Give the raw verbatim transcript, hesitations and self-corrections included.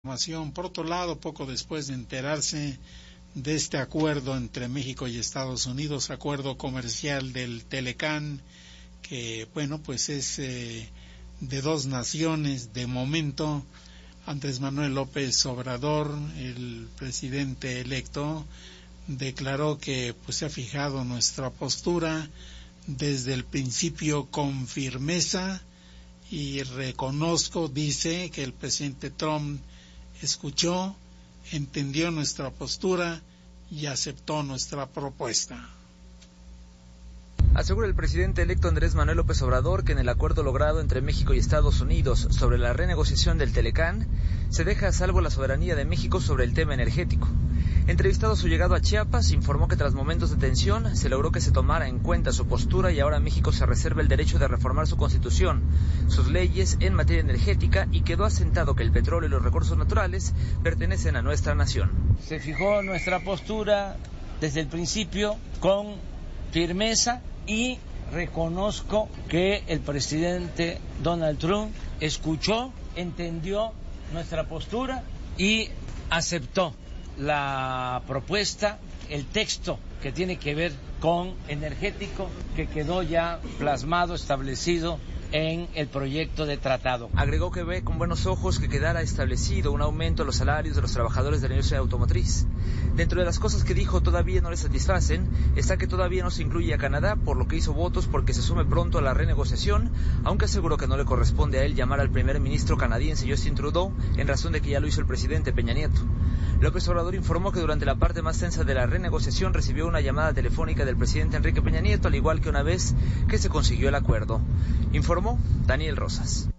Por otro lado, poco después de enterarse de este acuerdo entre México y Estados Unidos, acuerdo comercial del Telecán, que bueno, pues es eh, de dos naciones de momento, Andrés Manuel López Obrador, el presidente electo, declaró que pues se ha fijado nuestra postura desde el principio con firmeza y reconozco, dice, que el presidente Trump escuchó, entendió nuestra postura y aceptó nuestra propuesta. Asegura el presidente electo Andrés Manuel López Obrador que en el acuerdo logrado entre México y Estados Unidos sobre la renegociación del Telecán se deja a salvo la soberanía de México sobre el tema energético. Entrevistado a su llegada a Chiapas, informó que tras momentos de tensión se logró que se tomara en cuenta su postura y ahora México se reserva el derecho de reformar su constitución, sus leyes en materia energética y quedó asentado que el petróleo y los recursos naturales pertenecen a nuestra nación. Se fijó nuestra postura desde el principio con firmeza y reconozco que el presidente Donald Trump escuchó, entendió nuestra postura y aceptó la propuesta, el texto que tiene que ver con energético, que quedó ya plasmado, establecido en el proyecto de tratado. Agregó que ve con buenos ojos que quedara establecido un aumento de los salarios de los trabajadores de la industria automotriz. Dentro de las cosas que dijo todavía no le satisfacen, está que todavía no se incluye a Canadá, por lo que hizo votos porque se sume pronto a la renegociación, aunque aseguró que no le corresponde a él llamar al primer ministro canadiense Justin Trudeau, en razón de que ya lo hizo el presidente Peña Nieto. López Obrador informó que durante la parte más tensa de la renegociación recibió una llamada telefónica del presidente Enrique Peña Nieto, al igual que una vez que se consiguió el acuerdo. Informó Daniel Rosas.